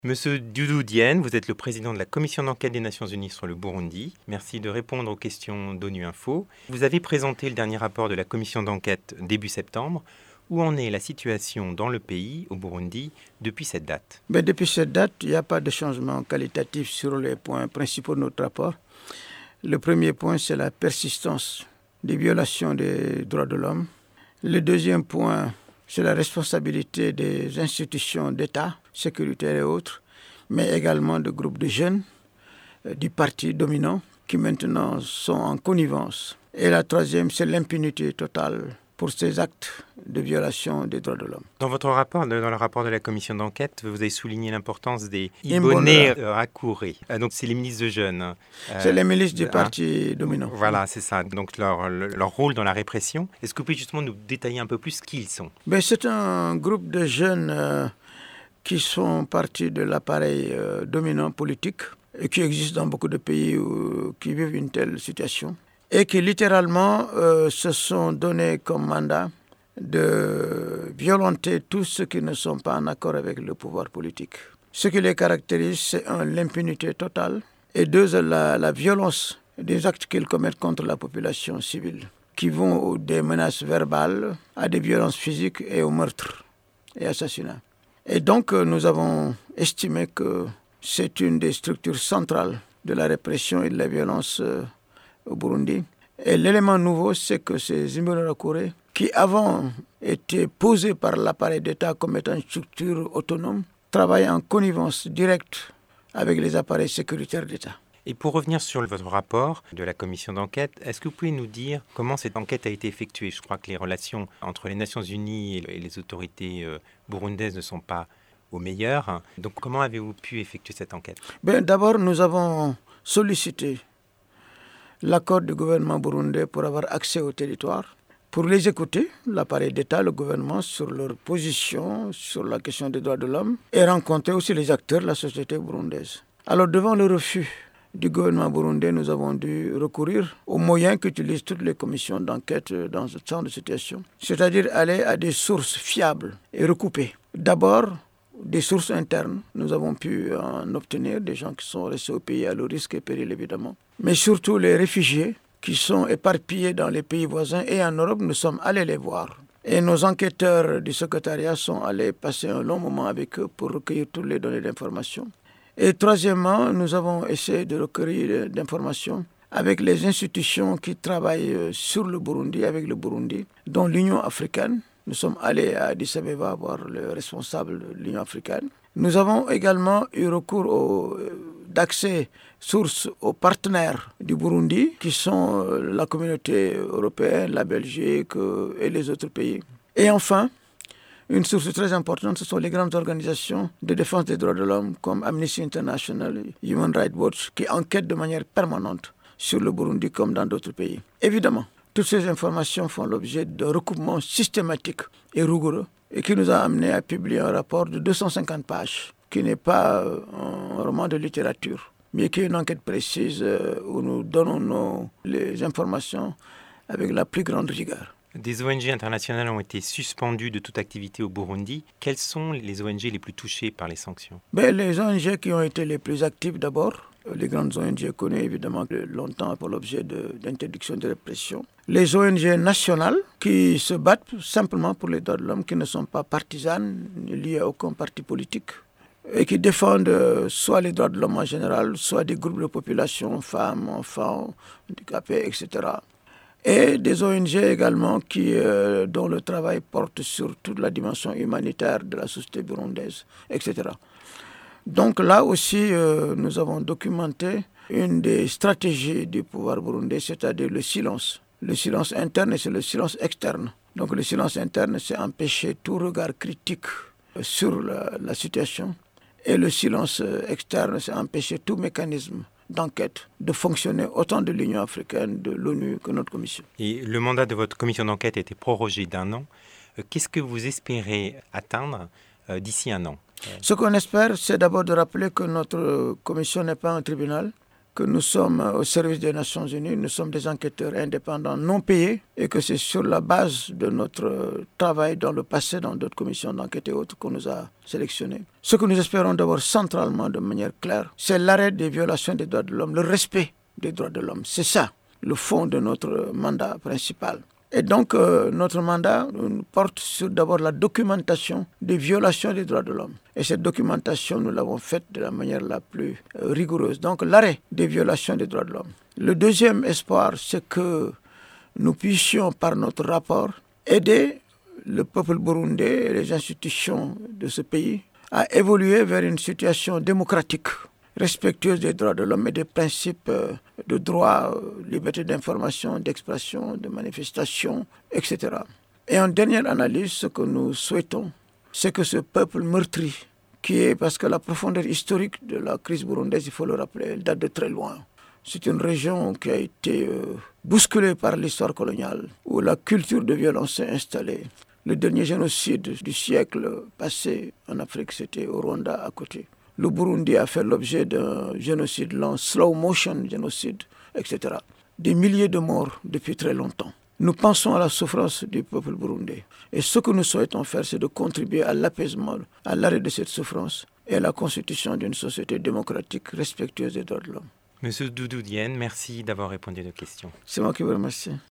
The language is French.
Monsieur Doudou Diène, vous êtes le président de la commission d'enquête des Nations Unies sur le Burundi. Merci de répondre aux questions d'ONU Info. Vous avez présenté le dernier rapport de la commission d'enquête début septembre. Où en est la situation dans le pays, au Burundi, depuis cette date ? Depuis cette date, il n'y a pas de changement qualitatif sur les points principaux de notre rapport. Le premier point, c'est la persistance des violations des droits de l'homme. Le deuxième point, c'est la responsabilité des institutions d'État, sécuritaires et autres, mais également de groupes de jeunes du parti dominant qui maintenant sont en connivence. Et la troisième, c'est l'impunité totale pour ces actes de violation des droits de l'homme. Dans votre rapport, dans le rapport de la commission d'enquête, vous avez souligné l'importance des Imbonerakure. Donc c'est les milices de jeunes. C'est les milices du parti dominant. Voilà, c'est ça. Donc leur rôle dans la répression. Est-ce que vous pouvez justement nous détailler un peu plus qui ils sont ? C'est un groupe de jeunes qui sont partis de l'appareil dominant politique et qui existe dans beaucoup de pays qui vivent une telle situation. Et qui littéralement se sont donnés comme mandat de violenter tous ceux qui ne sont pas en accord avec le pouvoir politique. Ce qui les caractérise, c'est l'impunité totale et deux, la violence des actes qu'ils commettent contre la population civile, qui vont des menaces verbales à des violences physiques et au meurtre et assassinats. Et donc nous avons estimé que c'est une des structures centrales de la répression et de la violence au Burundi. Et l'élément nouveau, c'est que ces Imbonerakure, qui avant étaient posés par l'appareil d'État comme étant une structure autonome, travaillent en connivence directe avec les appareils sécuritaires d'État. Et pour revenir sur votre rapport de la commission d'enquête, est-ce que vous pouvez nous dire comment cette enquête a été effectuée ? Je crois que les relations entre les Nations Unies et les autorités burundaises ne sont pas au meilleur. Donc comment avez-vous pu effectuer cette enquête ? D'abord, nous avons sollicité l'accord du gouvernement burundais pour avoir accès au territoire, pour les écouter, l'appareil d'État, le gouvernement, sur leur position sur la question des droits de l'homme, et rencontrer aussi les acteurs de la société burundaise. Alors, devant le refus du gouvernement burundais, nous avons dû recourir aux moyens qu'utilisent toutes les commissions d'enquête dans ce genre de situation, c'est-à-dire aller à des sources fiables et recoupées. D'abord, des sources internes, nous avons pu en obtenir, des gens qui sont restés au pays à leur risque et péril évidemment. Mais surtout les réfugiés qui sont éparpillés dans les pays voisins et en Europe, nous sommes allés les voir. Et nos enquêteurs du secrétariat sont allés passer un long moment avec eux pour recueillir toutes les données d'information. Et troisièmement, nous avons essayé de recueillir d'informations avec les institutions qui travaillent sur le Burundi, avec le Burundi, dont l'Union africaine. Nous sommes allés à Addis Abeba voir le responsable de l'Union africaine. Nous avons également eu recours d'accès source aux partenaires du Burundi, qui sont la communauté européenne, la Belgique et les autres pays. Et enfin, une source très importante, ce sont les grandes organisations de défense des droits de l'homme, comme Amnesty International, Human Rights Watch, qui enquêtent de manière permanente sur le Burundi comme dans d'autres pays. Évidemment, toutes ces informations font l'objet de recoupements systématiques et rigoureux et qui nous a amené à publier un rapport de 250 pages, qui n'est pas un roman de littérature, mais qui est une enquête précise où nous donnons les informations avec la plus grande rigueur. Des ONG internationales ont été suspendues de toute activité au Burundi. Quelles sont les ONG les plus touchées par les sanctions ? Les ONG qui ont été les plus actives d'abord, les grandes ONG connues évidemment longtemps pour l'objet d'interdiction de répression. Les ONG nationales qui se battent simplement pour les droits de l'homme, qui ne sont pas partisanes, ni liées à aucun parti politique, et qui défendent soit les droits de l'homme en général, soit des groupes de population, femmes, enfants, handicapés, etc. Et des ONG également dont le travail porte sur toute la dimension humanitaire de la société burundaise, etc. Donc là aussi, nous avons documenté une des stratégies du pouvoir burundais, c'est-à-dire le silence. Le silence interne et c'est le silence externe. Donc le silence interne, c'est empêcher tout regard critique sur la situation. Et le silence externe, c'est empêcher tout mécanisme d'enquête de fonctionner autant de l'Union africaine, de l'ONU que notre commission. Et le mandat de votre commission d'enquête a été prorogé d'1 an. Qu'est-ce que vous espérez atteindre d'ici 1 an ? Ce qu'on espère, c'est d'abord de rappeler que notre commission n'est pas un tribunal, que nous sommes au service des Nations Unies, nous sommes des enquêteurs indépendants non payés et que c'est sur la base de notre travail dans le passé, dans d'autres commissions d'enquête et autres, qu'on nous a sélectionnés. Ce que nous espérons d'abord centralement, de manière claire, c'est l'arrêt des violations des droits de l'homme, le respect des droits de l'homme. C'est ça le fond de notre mandat principal. Et donc, notre mandat porte sur d'abord la documentation des violations des droits de l'homme. Et cette documentation, nous l'avons faite de la manière la plus rigoureuse. Donc, l'arrêt des violations des droits de l'homme. Le deuxième espoir, c'est que nous puissions, par notre rapport, aider le peuple burundais et les institutions de ce pays à évoluer vers une situation démocratique, respectueuse des droits de l'homme et des principes de droit, liberté d'information, d'expression, de manifestation, etc. Et en dernière analyse, ce que nous souhaitons, c'est que ce peuple meurtri, qui est, parce que la profondeur historique de la crise burundaise, il faut le rappeler, elle date de très loin. C'est une région qui a été bousculée par l'histoire coloniale, où la culture de violence s'est installée. Le dernier génocide du siècle passé en Afrique, c'était au Rwanda à côté. Le Burundi a fait l'objet d'un génocide lent, slow motion génocide, etc. Des milliers de morts depuis très longtemps. Nous pensons à la souffrance du peuple burundais. Et ce que nous souhaitons faire, c'est de contribuer à l'apaisement, à l'arrêt de cette souffrance et à la constitution d'une société démocratique respectueuse des droits de l'homme. Monsieur Doudou Diène, merci d'avoir répondu à nos questions. C'est moi qui vous remercie.